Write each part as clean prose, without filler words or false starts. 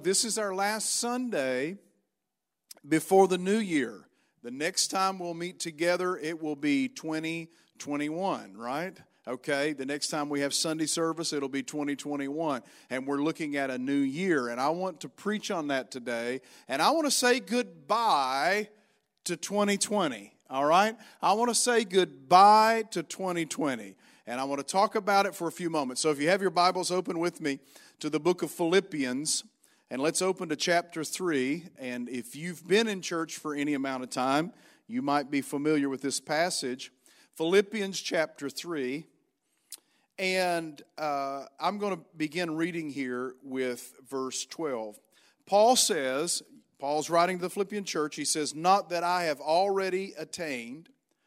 this is our last Sunday before the new year. The next time we'll meet together, it will be 2021, right? Okay, the next time we have Sunday service, it'll be 2021, and we're looking at a new year, and I want to preach on that today, and I want to say goodbye to 2020, all right? I want to say goodbye to 2020, and I want to talk about it for a few moments. So if you have your Bibles, open with me to the book of Philippians, and let's open to chapter 3, and if you've been in church for any amount of time, you might be familiar with this passage. Philippians chapter 3. And I'm going to begin reading here with verse 12. Paul's writing to the Philippian church, he says, "Not that I have already attained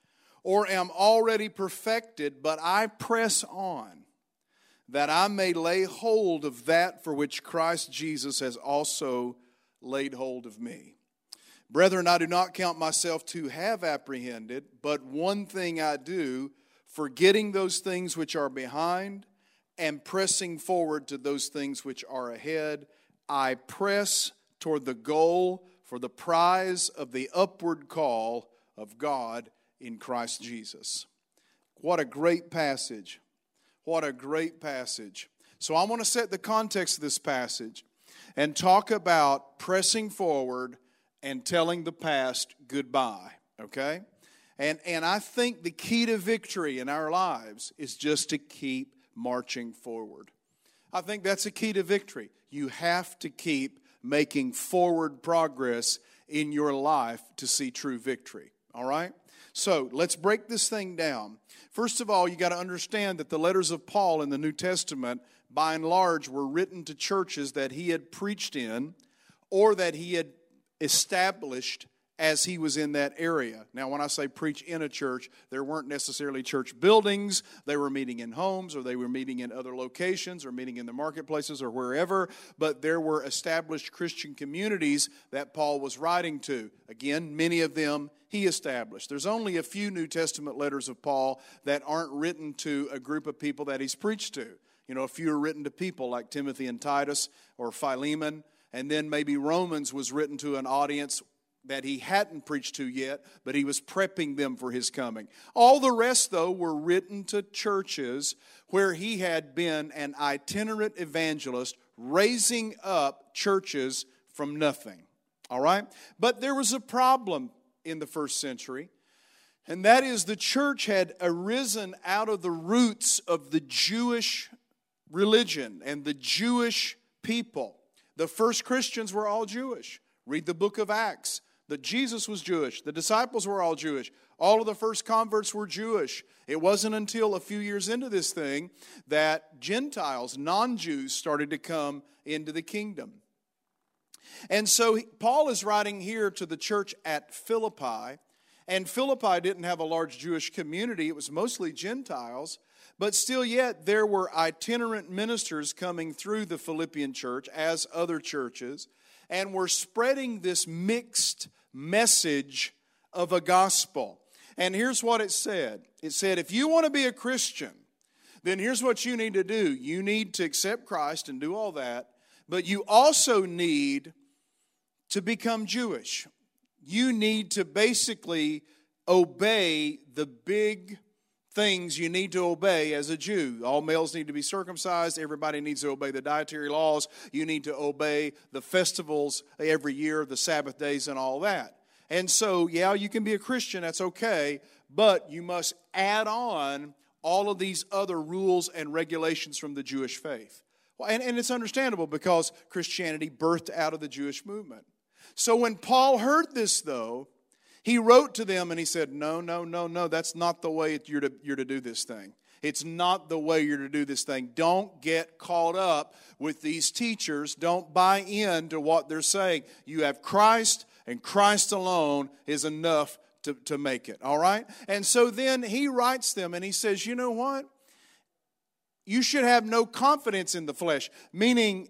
or am already perfected, but I press on, that I may lay hold of that for which Christ Jesus has also laid hold of me. Brethren, I do not count myself to have apprehended, but one thing I do, forgetting those things which are behind and pressing forward to those things which are ahead, I press toward the goal for the prize of the upward call of God in Christ Jesus." What a great passage. What a great passage. So I want to set the context of this passage and talk about pressing forward and telling the past goodbye, okay? And I think the key to victory in our lives is just to keep marching forward. I think that's the key to victory. You have to keep making forward progress in your life to see true victory, all right? So let's break this thing down. First of all, you got to understand that the letters of Paul in the New Testament, by and large, were written to churches that he had preached in or that he had established as he was in that area. Now, when I say preach in a church, there weren't necessarily church buildings. They were meeting in homes, or they were meeting in other locations, or meeting in the marketplaces, or wherever. But there were established Christian communities that Paul was writing to. Again, many of them he established. There's only a few New Testament letters of Paul that aren't written to a group of people that he's preached to. You know, a few are written to people like Timothy and Titus or Philemon. And then maybe Romans was written to an audience that he hadn't preached to yet, but he was prepping them for his coming. All the rest, though, were written to churches where he had been an itinerant evangelist, raising up churches from nothing. All right? But there was a problem in the first century, and that is the church had arisen out of the roots of the Jewish religion and the Jewish people. The first Christians were all Jewish. Read the book of Acts. That Jesus was Jewish. The disciples were all Jewish. All of the first converts were Jewish. It wasn't until a few years into this thing that Gentiles, non-Jews, started to come into the kingdom. And so Paul is writing here to the church at Philippi. And Philippi didn't have a large Jewish community. It was mostly Gentiles. But still yet, there were itinerant ministers coming through the Philippian church, as other churches, and were spreading this mixed message of a gospel. And here's what it said. It said, if you want to be a Christian, then here's what you need to do. You need to accept Christ and do all that, but you also need to become Jewish. You need to basically obey the big things you need to obey as a Jew. All males need to be circumcised. Everybody needs to obey the dietary laws. You need to obey the festivals every year, the Sabbath days and all that. And so, yeah, you can be a Christian, that's okay, but you must add on all of these other rules and regulations from the Jewish faith. Well, and it's understandable because Christianity birthed out of the Jewish movement. So when Paul heard this, though, he wrote to them and he said, no, that's not the way you're to do this thing. It's not the way you're to do this thing. Don't get caught up with these teachers. Don't buy into what they're saying. You have Christ, and Christ alone is enough to make it. All right? And so then he writes them and he says, you know what? You should have no confidence in the flesh. Meaning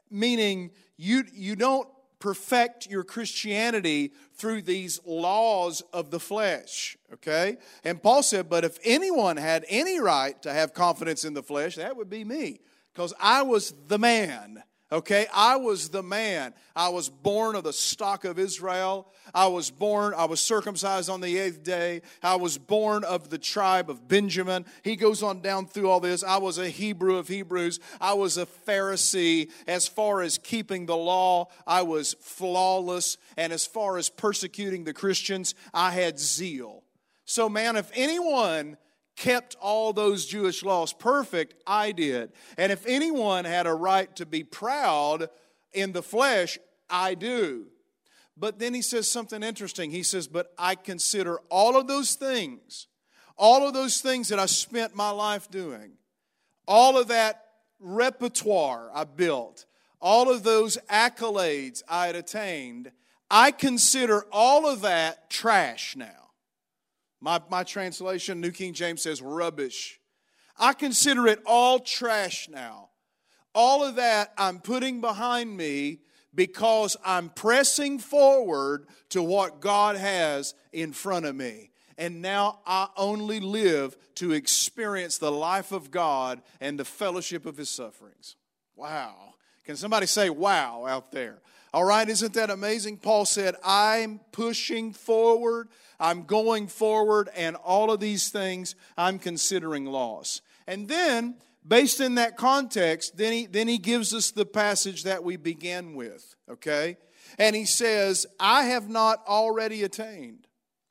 you don't perfect your Christianity through these laws of the flesh, okay? And Paul said, but if anyone had any right to have confidence in the flesh, that would be me, because I was the man, Okay, I was the man. I was born of the stock of Israel. I was circumcised on the 8th day. I was born of the tribe of Benjamin. He goes on down through all this. I was a Hebrew of Hebrews. I was a Pharisee. As far as keeping the law, I was flawless. And as far as persecuting the Christians, I had zeal. So man, if anyone kept all those Jewish laws perfect, I did. And if anyone had a right to be proud in the flesh, I do. But then he says something interesting. He says, but I consider all of those things that I spent my life doing, all of that repertoire I built, all of those accolades I had attained, I consider all of that trash now. My translation, New King James, says rubbish. I consider it all trash now. All of that I'm putting behind me because I'm pressing forward to what God has in front of me. And now I only live to experience the life of God and the fellowship of His sufferings. Wow. Can somebody say wow out there? All right, isn't that amazing? Paul said, I'm pushing forward, I'm going forward, and all of these things I'm considering loss. And then, based in that context, then he gives us the passage that we began with, okay? And he says, I have not already attained.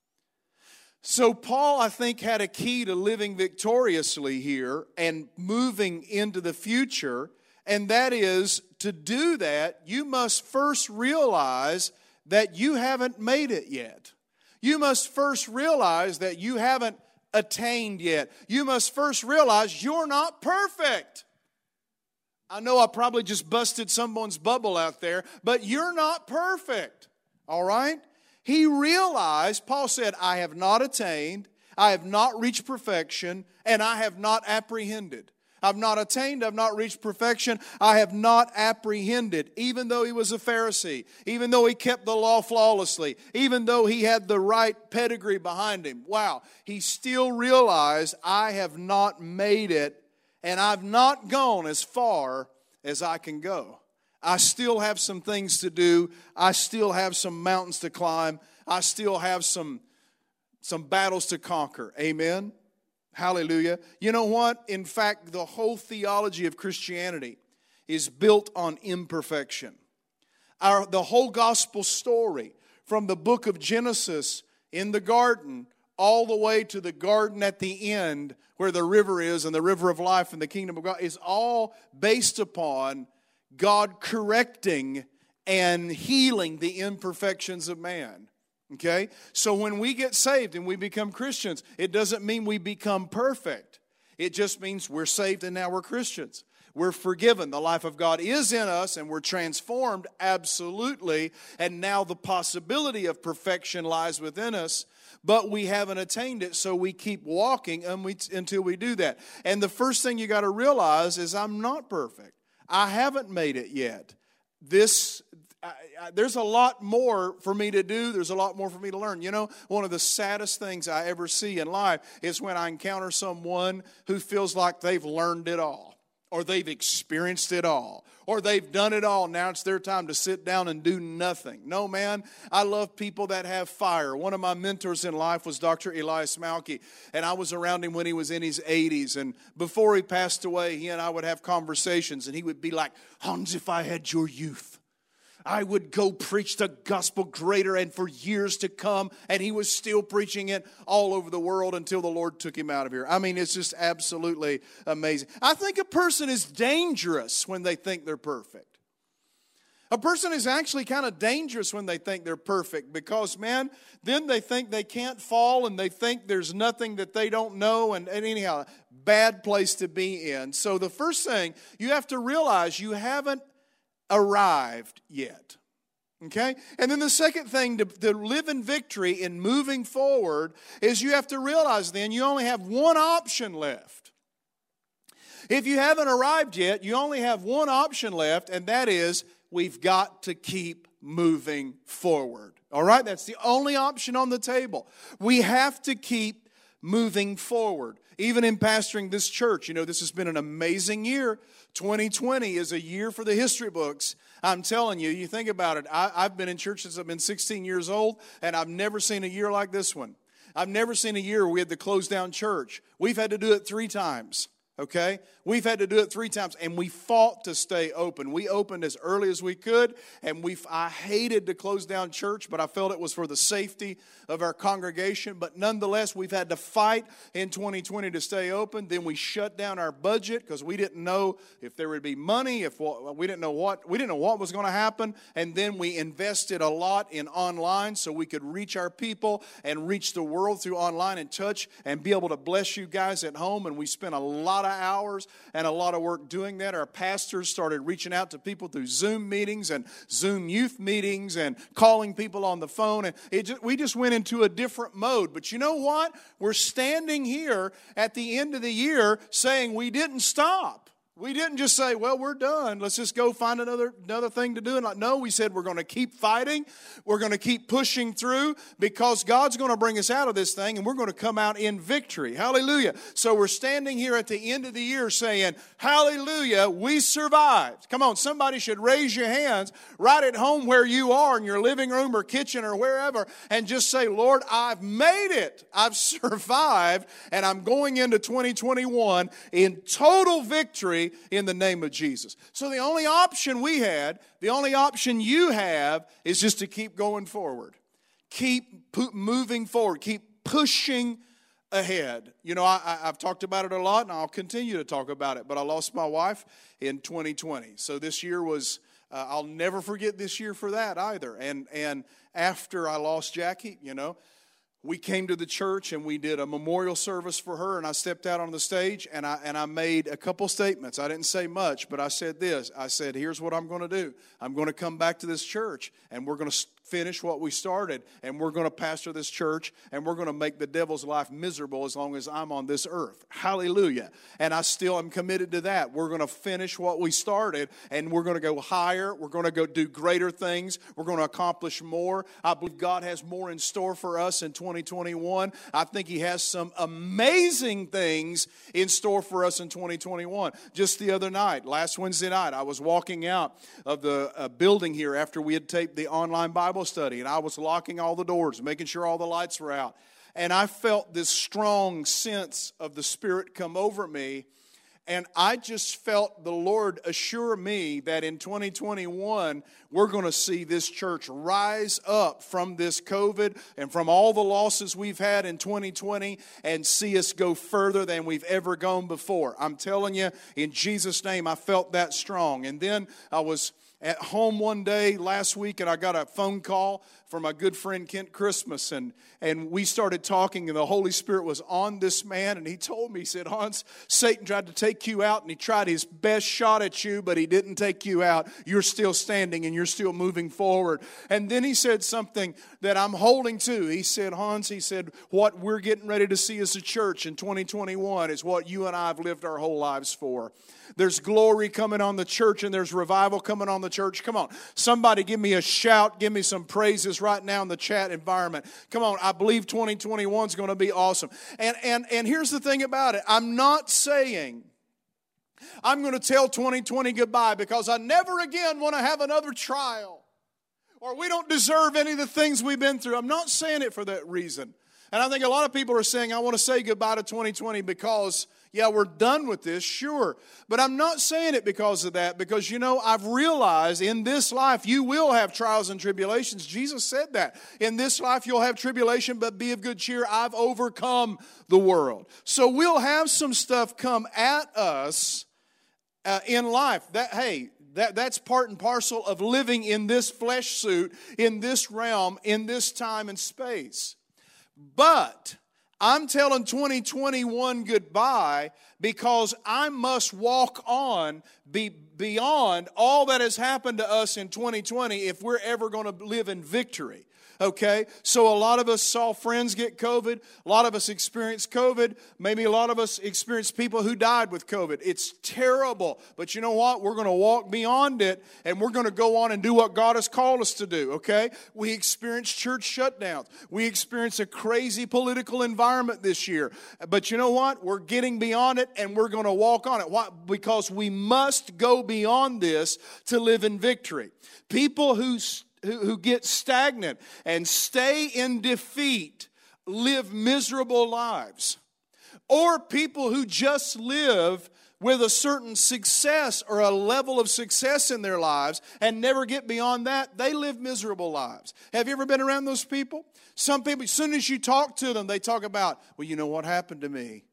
So Paul, I think, had a key to living victoriously here and moving into the future. And that is, to do that, you must first realize that you haven't made it yet. You must first realize that you haven't attained yet. You must first realize you're not perfect. I know I probably just busted someone's bubble out there, but you're not perfect. All right? He realized, Paul said, I have not attained, I have not reached perfection, and I have not apprehended. I've not attained, I've not reached perfection, I have not apprehended. Even though he was a Pharisee, even though he kept the law flawlessly, even though he had the right pedigree behind him. Wow, he still realized, I have not made it, and I've not gone as far as I can go. I still have some things to do. I still have some mountains to climb. I still have some battles to conquer. Amen? Hallelujah. You know what? In fact, the whole theology of Christianity is built on imperfection. The whole gospel story, from the book of Genesis in the garden all the way to the garden at the end where the river is and the river of life and the kingdom of God, is all based upon God correcting and healing the imperfections of man. Okay? So when we get saved and we become Christians, it doesn't mean we become perfect. It just means we're saved and now we're Christians. We're forgiven. The life of God is in us and we're transformed, absolutely. And now the possibility of perfection lies within us, but we haven't attained it, so we keep walking until we do that. And the first thing you got to realize is I'm not perfect. I haven't made it yet. There's a lot more for me to do. There's a lot more for me to learn. You know, one of the saddest things I ever see in life is when I encounter someone who feels like they've learned it all, or they've experienced it all, or they've done it all. Now it's their time to sit down and do nothing. No, man, I love people that have fire. One of my mentors in life was Dr. Elias Malki, and I was around him when he was in his 80s. And before he passed away, he and I would have conversations, and he would be like, Hans, if I had your youth, I would go preach the gospel greater and for years to come. And he was still preaching it all over the world until the Lord took him out of here. I mean, it's just absolutely amazing. I think a person is dangerous when they think they're perfect. A person is actually kind of dangerous when they think they're perfect because, man, then they think they can't fall and they think there's nothing that they don't know. And anyhow, bad place to be in. So the first thing, you have to realize you haven't arrived yet. Okay? And then the second thing to live in victory in moving forward is you have to realize then you only have one option left. If you haven't arrived yet, you only have one option left, and that is we've got to keep moving forward. All right? That's the only option on the table. We have to keep moving forward. Even in pastoring this church, this has been an amazing year. 2020 is a year for the history books. I'm telling you, you think about it. I've been in church since I've been 16 years old, and I've never seen a year like this one. I've never seen a year where we had to close down church. We've had to do it 3 times. Okay? We've had to do it 3 times, and we fought to stay open. We opened as early as we could, and I hated to close down church, but I felt it was for the safety of our congregation. But nonetheless, we've had to fight in 2020 to stay open. Then we shut down our budget because we didn't know if there would be money, we didn't know what was going to happen. And then we invested a lot in online so we could reach our people and reach the world through online and touch and be able to bless you guys at home. And we spent a lot of hours and a lot of work doing that. Our pastors started reaching out to people through Zoom meetings and Zoom youth meetings and calling people on the phone. And we just went into a different mode. But you know what? We're standing here at the end of the year saying we didn't stop. We didn't just say, well, we're done. Let's just go find another thing to do. And no, we said we're going to keep fighting. We're going to keep pushing through because God's going to bring us out of this thing and we're going to come out in victory. Hallelujah. So we're standing here at the end of the year saying, hallelujah, we survived. Come on, somebody should raise your hands right at home where you are in your living room or kitchen or wherever and just say, Lord, I've made it. I've survived and I'm going into 2021 in total victory in the name of Jesus. So the only option we had, the only option you have is just to keep going forward. Keep moving forward. Keep pushing ahead. I've talked about it a lot and I'll continue to talk about it, but I lost my wife in 2020. So this year was, I'll never forget this year for that either. And after I lost Jackie, we came to the church and we did a memorial service for her, and I stepped out on the stage and I made a couple statements. I didn't say much, but I said this. I said, here's what I'm going to do. I'm going to come back to this church and we're going to finish what we started, and we're going to pastor this church, and we're going to make the devil's life miserable as long as I'm on this earth. Hallelujah. And I still am committed to that. We're going to finish what we started, and we're going to go higher. We're going to go do greater things. We're going to accomplish more. I believe God has more in store for us in 2021. I think He has some amazing things in store for us in 2021. Just the other night, last Wednesday night, I was walking out of the building here after we had taped the online Bible study, and I was locking all the doors, making sure all the lights were out. And I felt this strong sense of the Spirit come over me, and I just felt the Lord assure me that in 2021, we're going to see this church rise up from this COVID and from all the losses we've had in 2020 and see us go further than we've ever gone before. I'm telling you, in Jesus' name, I felt that strong. And then I was at home one day last week, and I got a phone call from my good friend Kent Christmas, and we started talking, and the Holy Spirit was on this man, and he told me, he said, Hans, Satan tried to take you out, and he tried his best shot at you, but he didn't take you out. You're still standing, and you're still moving forward. And then he said something that I'm holding to. He said, Hans, he said, what we're getting ready to see as a church in 2021 is what you and I have lived our whole lives for. There's glory coming on the church, and there's revival coming on the church. Come on, somebody give me a shout, give me some praises right now in the chat environment. Come on, I believe 2021 is going to be awesome. And here's the thing about it. I'm not saying I'm going to tell 2020 goodbye because I never again want to have another trial, or we don't deserve any of the things we've been through. I'm not saying it for that reason. And I think a lot of people are saying, I want to say goodbye to 2020 because, yeah, we're done with this, sure. But I'm not saying it because of that, because, I've realized in this life you will have trials and tribulations. Jesus said that. In this life you'll have tribulation, but be of good cheer. I've overcome the world. So we'll have some stuff come at us in life. That's part and parcel of living in this flesh suit, in this realm, in this time and space. But I'm telling 2021 goodbye because I must walk on beyond all that has happened to us in 2020 if we're ever going to live in victory. Okay, so a lot of us saw friends get COVID. A lot of us experienced COVID. Maybe a lot of us experienced people who died with COVID. It's terrible. But you know what? We're going to walk beyond it, and we're going to go on and do what God has called us to do, okay? We experienced church shutdowns. We experienced a crazy political environment this year. But you know what? We're getting beyond it, and we're going to walk on it. Why? Because we must go beyond this to live in victory. People who get stagnant and stay in defeat live miserable lives. Or people who just live with a certain success or a level of success in their lives and never get beyond that, they live miserable lives. Have you ever been around those people? Some people, as soon as you talk to them, they talk about, well, you know what happened to me?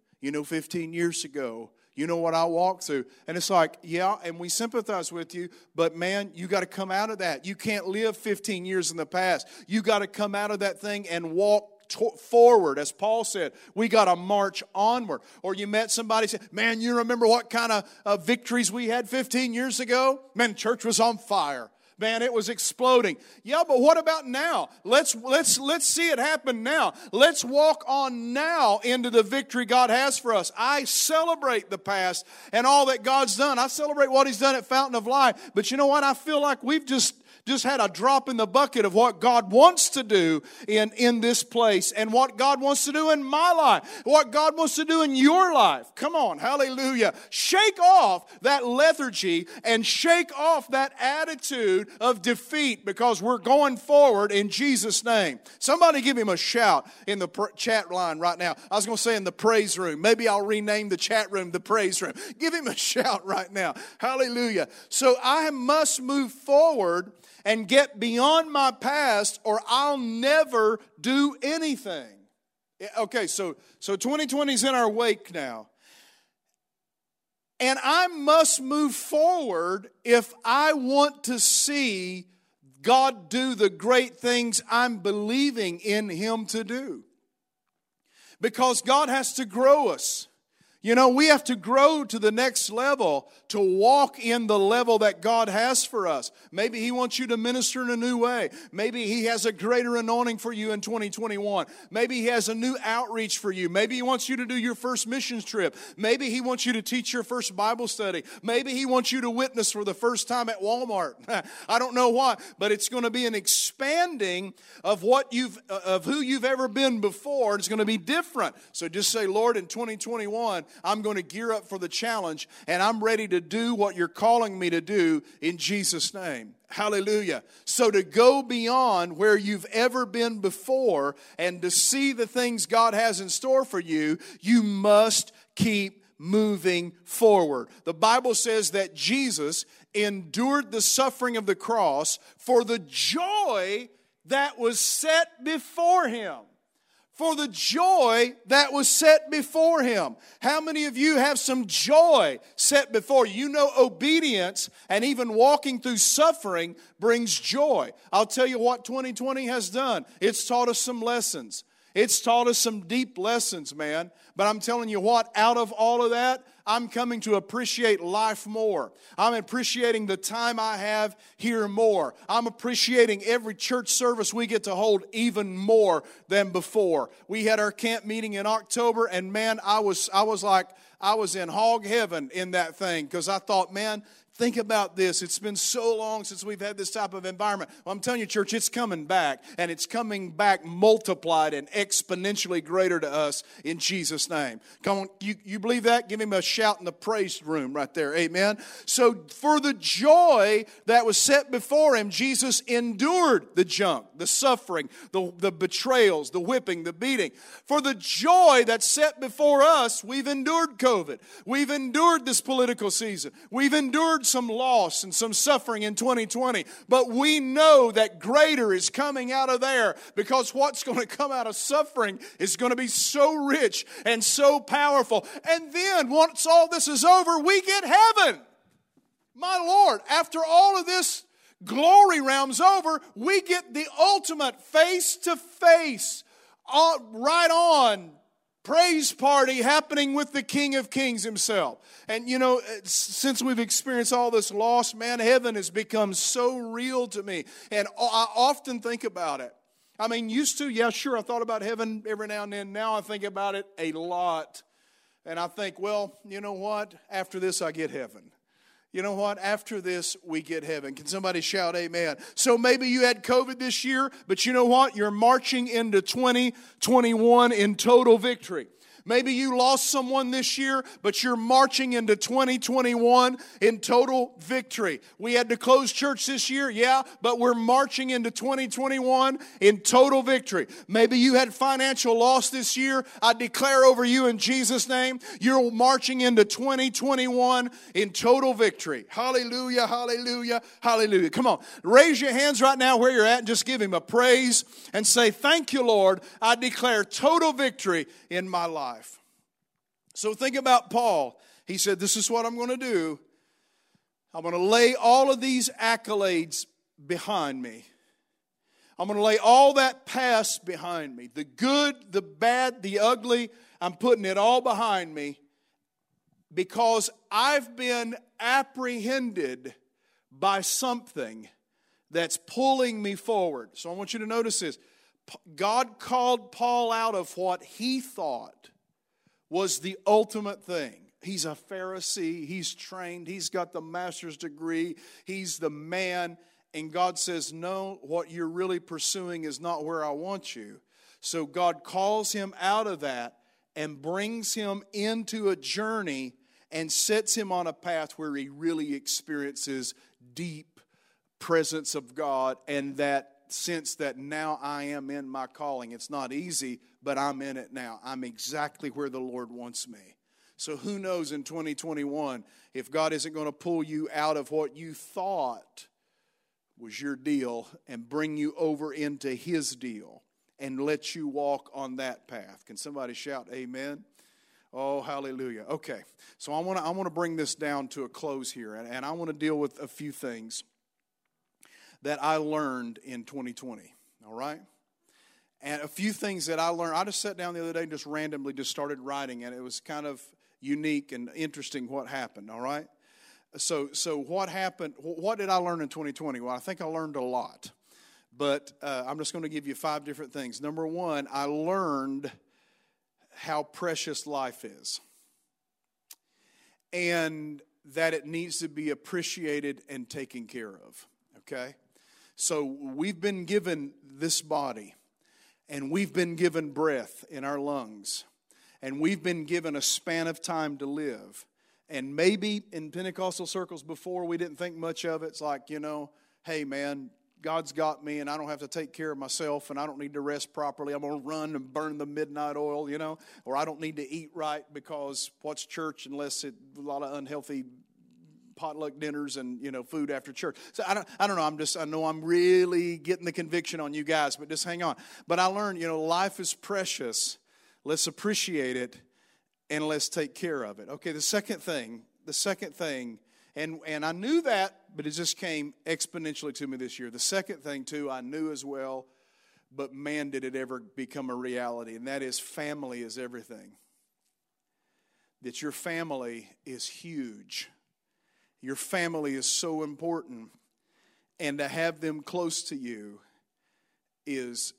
15 years ago. You know what I walked through. And it's like, yeah, and we sympathize with you, but man, you got to come out of that. You can't live 15 years in the past. You got to come out of that thing and walk forward. As Paul said, we got to march onward. Or you met somebody and said, man, you remember what kind of victories we had 15 years ago? Man, church was on fire. Man, it was exploding. Yeah, but what about now? Let's see it happen now. Let's walk on now into the victory God has for us. I celebrate the past and all that God's done. I celebrate what He's done at Fountain of Life. But you know what? I feel like we've just had a drop in the bucket of what God wants to do in this place and what God wants to do in my life, what God wants to do in your life. Come on, hallelujah. Shake off that lethargy and shake off that attitude of defeat because we're going forward in Jesus' name. Somebody give Him a shout in the chat line right now. I was going to say in the praise room. Maybe I'll rename the chat room the praise room. Give Him a shout right now. Hallelujah. So I must move forward and get beyond my past or I'll never do anything. Okay, so 2020 is in our wake now. And I must move forward if I want to see God do the great things I'm believing in Him to do. Because God has to grow us. We have to grow to the next level to walk in the level that God has for us. Maybe He wants you to minister in a new way. Maybe He has a greater anointing for you in 2021. Maybe He has a new outreach for you. Maybe He wants you to do your first missions trip. Maybe He wants you to teach your first Bible study. Maybe He wants you to witness for the first time at Walmart. I don't know why, but it's going to be an expanding of who you've ever been before. It's going to be different. So just say, Lord, in 2021, I'm going to gear up for the challenge, and I'm ready to do what You're calling me to do in Jesus' name. Hallelujah. So to go beyond where you've ever been before and to see the things God has in store for you, you must keep moving forward. The Bible says that Jesus endured the suffering of the cross for the joy that was set before Him. For the joy that was set before Him. How many of you have some joy set before you? You know, obedience and even walking through suffering brings joy. I'll tell you what 2020 has done. It's taught us some lessons. It's taught us some deep lessons, man. But I'm telling you what, out of all of that, I'm coming to appreciate life more. I'm appreciating the time I have here more. I'm appreciating every church service we get to hold even more than before. We had our camp meeting in October, and man, I was like, I was in hog heaven in that thing because I thought, man, think about this. It's been so long since we've had this type of environment. Well, I'm telling you, church, it's coming back. And it's coming back multiplied and exponentially greater to us in Jesus' name. Come on, you believe that? Give Him a shout in the praise room right there. Amen. So for the joy that was set before Him, Jesus endured the junk, the suffering, the betrayals, the whipping, the beating. For the joy that's set before us, we've endured COVID. We've endured this political season. We've endured some loss and some suffering in 2020, but we know that greater is coming out of there because what's going to come out of suffering is going to be so rich and so powerful. And then once all this is over, we get heaven. My Lord, after all of this glory realm's over, we get the ultimate face-to-face, right on praise party happening with the King of Kings Himself. And you know, since we've experienced all this loss, man, heaven has become so real to me. And I often think about it. I mean, used to, yeah, sure, I thought about heaven every now and then. Now I think about it a lot. And I think, well, you know what? After this, I get heaven. You know what? After this, we get heaven. Can somebody shout amen? So maybe you had COVID this year, but you know what? You're marching into 2021 in total victory. Maybe you lost someone this year, but you're marching into 2021 in total victory. We had to close church this year, yeah, but we're marching into 2021 in total victory. Maybe you had financial loss this year. I declare over you in Jesus' name, you're marching into 2021 in total victory. Hallelujah, hallelujah, hallelujah. Come on, raise your hands right now where you're at and just give Him a praise and say, thank you, Lord. I declare total victory in my life. So think about Paul. He said, this is what I'm going to do. I'm going to lay all of these accolades behind me. I'm going to lay all that past behind me. The good, the bad, the ugly, I'm putting it all behind me because I've been apprehended by something that's pulling me forward. So I want you to notice this. God called Paul out of what he thought was the ultimate thing. He's a Pharisee. He's trained. He's got the master's degree. He's the man. And God says, no, what you're really pursuing is not where I want you. So God calls him out of that and brings him into a journey and sets him on a path where he really experiences deep presence of God and that sense that now I am in my calling. It's not easy, but I'm in it now. I'm exactly where the Lord wants me. So who knows in 2021 if God isn't going to pull you out of what you thought was your deal and bring you over into His deal and let you walk on that path. Can somebody shout amen? Oh, hallelujah. Okay, so I want to bring this down to a close here, and I want to deal with a few things that I learned in 2020, all right? And a few things that I learned. I just sat down the other day and just randomly just started writing, and it was kind of unique and interesting what happened, all right? So what happened? What did I learn in 2020? Well, I think I learned a lot, but I'm just going to give you 5 different things. Number 1, I learned how precious life is and that it needs to be appreciated and taken care of, okay? So we've been given this body, and we've been given breath in our lungs, and we've been given a span of time to live. And maybe in Pentecostal circles before, we didn't think much of it. It's like, hey, man, God's got me, and I don't have to take care of myself, and I don't need to rest properly. I'm going to run and burn the midnight oil, or I don't need to eat right because what's church unless a lot of unhealthy potluck dinners and food after church. So I don't know. I know I'm really getting the conviction on you guys, but just hang on. But I learned, life is precious. Let's appreciate it and let's take care of it. Okay, the second thing, and I knew that, but it just came exponentially to me this year. The second thing too, I knew as well, but man, did it ever become a reality, and that is family is everything. That your family is huge. Your family is so important, and to have them close to you is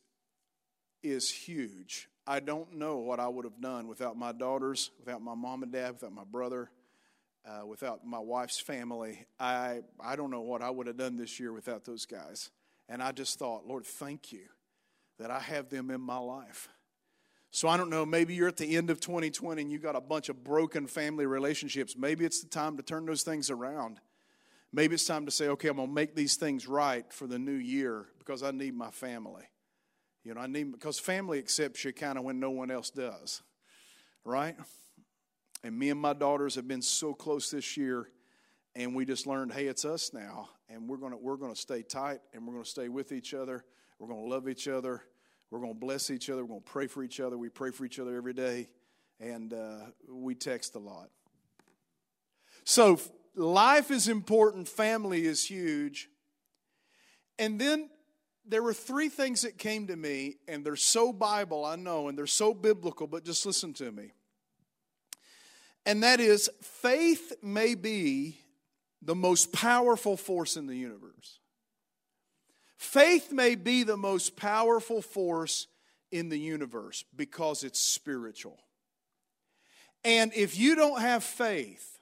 huge. I don't know what I would have done without my daughters, without my mom and dad, without my brother, without my wife's family. I don't know what I would have done this year without those guys. And I just thought, Lord, thank you that I have them in my life. So I don't know, maybe you're at the end of 2020 and you got a bunch of broken family relationships. Maybe it's the time to turn those things around. Maybe it's time to say, okay, I'm going to make these things right for the new year because I need my family. Because family accepts you kind of when no one else does, right? And me and my daughters have been so close this year, and we just learned, hey, it's us now, and we're going to stay tight, and we're going to stay with each other. We're going to love each other. We're going to bless each other. We're going to pray for each other. We pray for each other every day, and we text a lot. So life is important. Family is huge. And then there were 3 things that came to me, and they're so Bible, I know, and they're so biblical, but just listen to me. And that is, faith may be the most powerful force in the universe. Faith may be the most powerful force in the universe because it's spiritual. And if you don't have faith,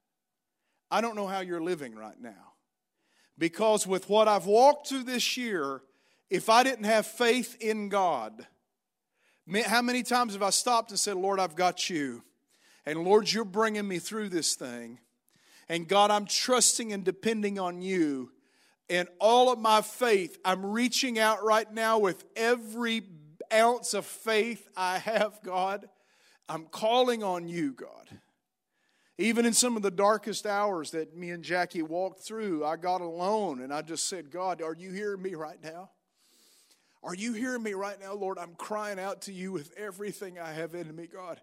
I don't know how you're living right now. Because with what I've walked through this year, if I didn't have faith in God, how many times have I stopped and said, Lord, I've got you. And Lord, you're bringing me through this thing. And God, I'm trusting and depending on you. And all of my faith, I'm reaching out right now with every ounce of faith I have, God. I'm calling on you, God. Even in some of the darkest hours that me and Jackie walked through, I got alone and I just said, God, are you hearing me right now? Are you hearing me right now, Lord? I'm crying out to you with everything I have in me, God.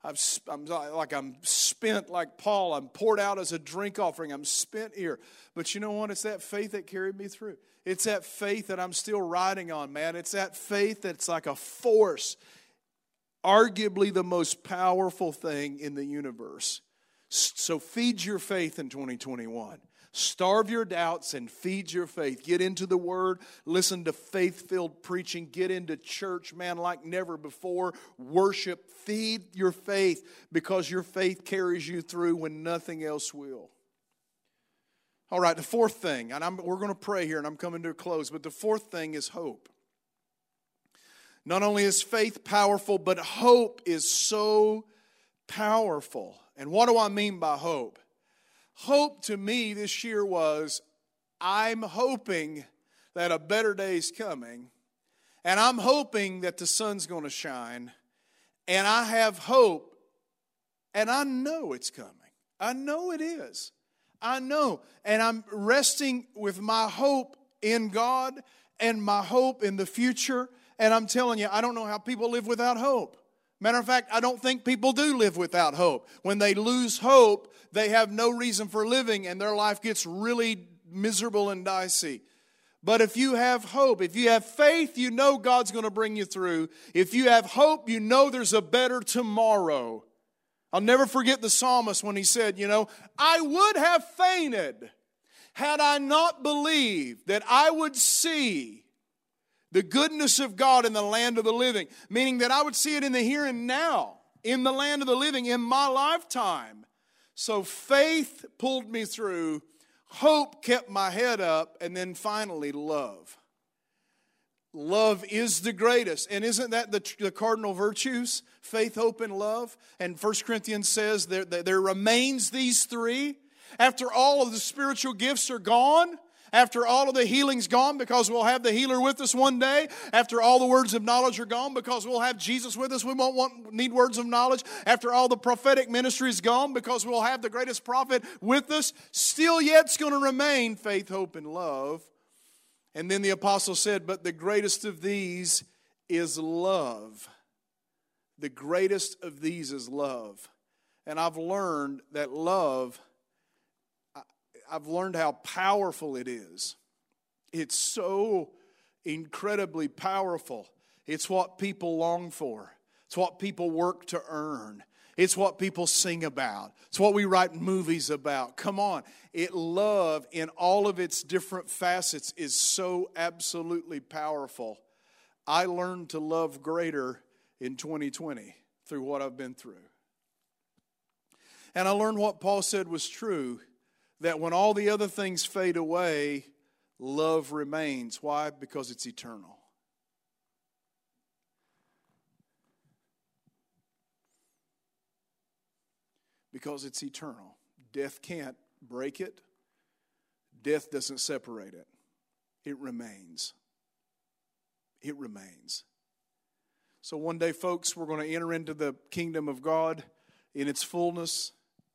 I'm spent like Paul. I'm poured out as a drink offering. I'm spent here. But you know what? It's that faith that carried me through. It's that faith that I'm still riding on, man. It's that faith that's like a force. Arguably the most powerful thing in the universe. So feed your faith in 2021. Starve your doubts and feed your faith. Get into the Word. Listen to faith-filled preaching. Get into church, man, like never before. Worship. Feed your faith because your faith carries you through when nothing else will. All right, the fourth thing, and we're going to pray here, and I'm coming to a close, but the fourth thing is hope. Not only is faith powerful, but hope is so powerful. And what do I mean by hope? Hope to me this year was, I'm hoping that a better day is coming, and I'm hoping that the sun's going to shine, and I have hope, and I know it's coming. I know it is. I know. And I'm resting with my hope in God and my hope in the future, and I'm telling you, I don't know how people live without hope. Matter of fact, I don't think people do live without hope. When they lose hope, they have no reason for living and their life gets really miserable and dicey. But if you have hope, if you have faith, you know God's going to bring you through. If you have hope, you know there's a better tomorrow. I'll never forget the psalmist when he said, I would have fainted had I not believed that I would see the goodness of God in the land of the living, meaning that I would see it in the here and now, in the land of the living, in my lifetime. So faith pulled me through, hope kept my head up, and then finally love. Love is the greatest. And isn't that the cardinal virtues? Faith, hope, and love. And 1 Corinthians says there remains these three. After all of the spiritual gifts are gone, after all of the healing's gone because we'll have the healer with us one day. After all the words of knowledge are gone because we'll have Jesus with us. We won't need words of knowledge. After all the prophetic ministry is gone because we'll have the greatest prophet with us. Still yet's going to remain faith, hope, and love. And then the apostle said, but the greatest of these is love. The greatest of these is love. And I've learned that love, I've learned how powerful it is. It's so incredibly powerful. It's what people long for. It's what people work to earn. It's what people sing about. It's what we write movies about. Come on. Love in all of its different facets is so absolutely powerful. I learned to love greater in 2020 through what I've been through. And I learned what Paul said was true, that when all the other things fade away, love remains. Why? Because it's eternal. Because it's eternal. Death can't break it. Death doesn't separate it. It remains. It remains. So one day, folks, we're going to enter into the kingdom of God in its fullness.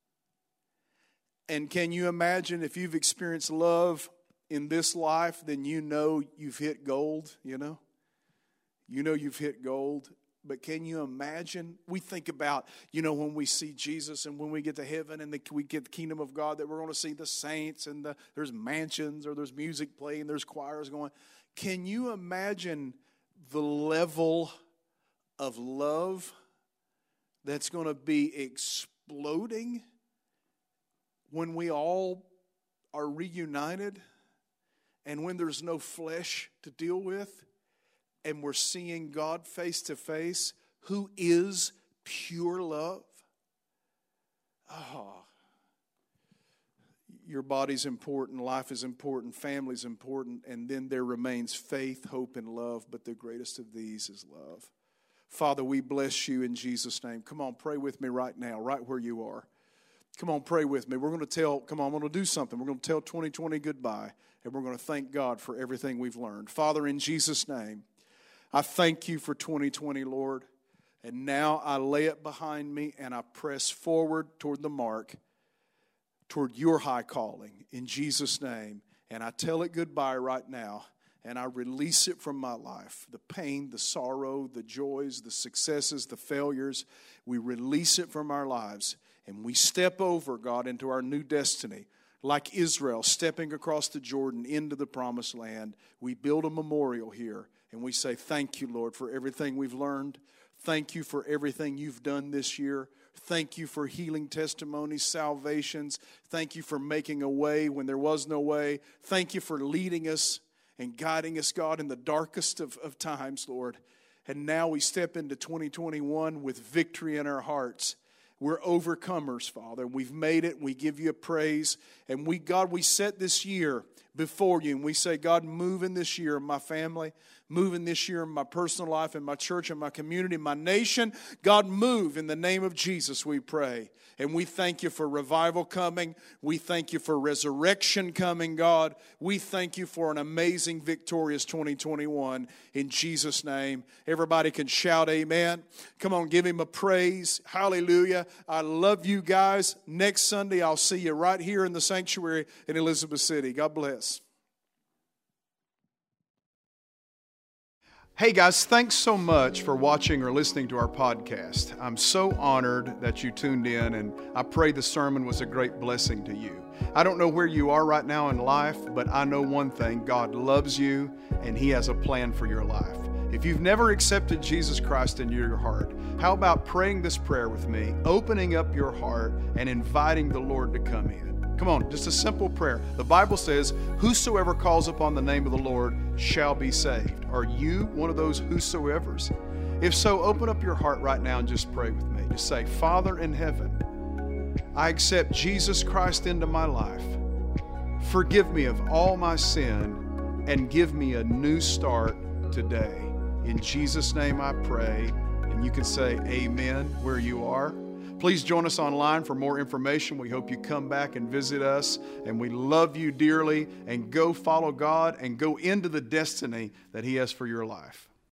And can you imagine if you've experienced love in this life, then you know you've hit gold, You know you've hit gold. But can you imagine? We think about, when we see Jesus and when we get to heaven and we get the kingdom of God, that we're going to see the saints and there's mansions or there's music playing, there's choirs going. Can you imagine the level of love that's going to be exploding when we all are reunited and when there's no flesh to deal with, and we're seeing God face to face, who is pure love. Oh, your body's important, life is important, family's important, and then there remains faith, hope, and love, but the greatest of these is love. Father, we bless you in Jesus' name. Come on, pray with me right now, right where you are. Come on, pray with me. I'm going to do something. We're going to tell 2020 goodbye, and we're going to thank God for everything we've learned. Father, in Jesus' name, I thank you for 2020, Lord, and now I lay it behind me, and I press forward toward the mark, toward your high calling, in Jesus' name, and I tell it goodbye right now. And I release it from my life. The pain, the sorrow, the joys, the successes, the failures. We release it from our lives. And we step over, God, into our new destiny. Like Israel stepping across the Jordan into the promised land. We build a memorial here. And we say, thank you, Lord, for everything we've learned. Thank you for everything you've done this year. Thank you for healing testimonies, salvations. Thank you for making a way when there was no way. Thank you for leading us and guiding us, God, in the darkest of times, Lord. And now we step into 2021 with victory in our hearts. We're overcomers, Father. We've made it. We give you praise. And we set this year before you. And we say, God, move in this year in my family. Move in this year in my personal life, in my church, in my community, in my nation. God, move in the name of Jesus, we pray. And we thank you for revival coming. We thank you for resurrection coming, God. We thank you for an amazing, victorious 2021 in Jesus' name. Everybody can shout amen. Come on, give him a praise. Hallelujah. I love you guys. Next Sunday, I'll see you right here in the sanctuary in Elizabeth City. God bless. Hey guys, thanks so much for watching or listening to our podcast. I'm so honored that you tuned in, and I pray the sermon was a great blessing to you. I don't know where you are right now in life, but I know one thing: God loves you and He has a plan for your life. If you've never accepted Jesus Christ into your heart, how about praying this prayer with me, opening up your heart and inviting the Lord to come in? Come on, just a simple prayer. The Bible says, whosoever calls upon the name of the Lord shall be saved. Are you one of those whosoevers? If so, open up your heart right now and just pray with me. Just say, Father in heaven, I accept Jesus Christ into my life. Forgive me of all my sin and give me a new start today. In Jesus' name I pray. And you can say amen where you are. Please join us online for more information. We hope you come back and visit us. And we love you dearly. And go follow God and go into the destiny that He has for your life.